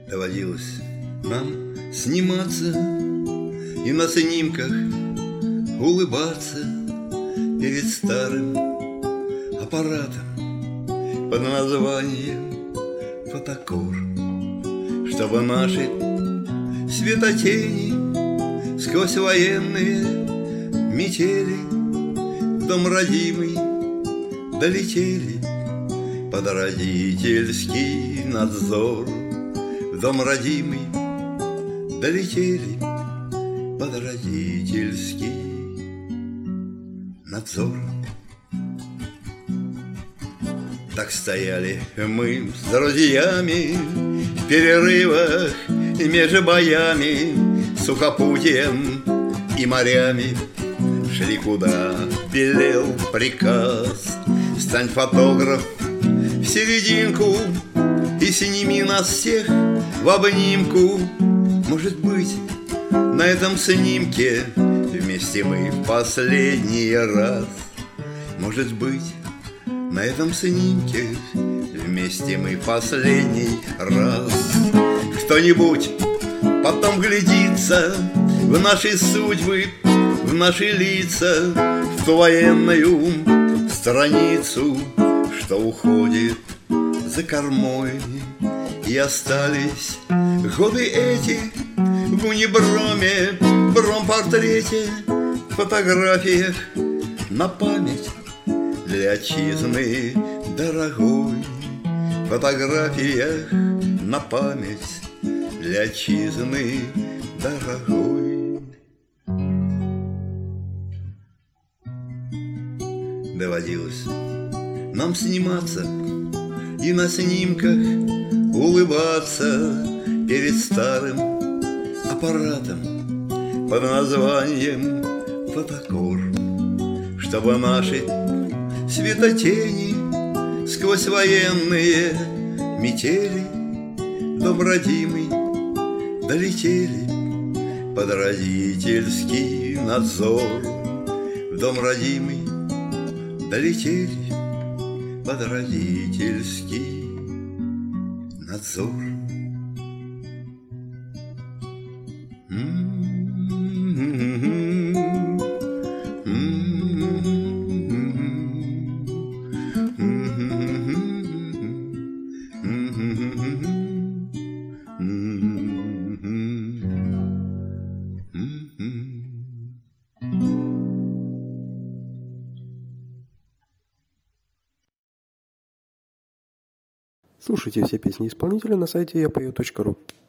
Доводилось нам сниматься и на снимках улыбаться перед старым аппаратом под названием фотокор, чтобы наши светотени сквозь военные метели в дом родимый долетели под родительский надзор. В дом родимый долетели под родительский надзор. Так стояли мы с друзьями в перерывах между боями, сухопутьем и морями. Шли куда велел приказ: стань, фотограф, в серединку и сними нас всех в обнимку. Может быть, на этом снимке вместе мы в последний раз. Может быть, на этом снимке вместе мы в последний раз. Кто-нибудь потом глядится в наши судьбы, в наши лица, в ту военную страницу, что уходит за кормой. И остались годы эти в униброме, бромпортрете, фотографиях на память для отчизны дорогой. Фотографиях на память для отчизны дорогой. Доводилось нам сниматься и на снимках улыбаться перед старым аппаратом под названием фотокор, чтобы наши светотени сквозь военные метели в дом родимый долетели под родительский надзор. В дом родимый долетели под родительский надзор. Слушайте все песни исполнителя на сайте yapою.ru.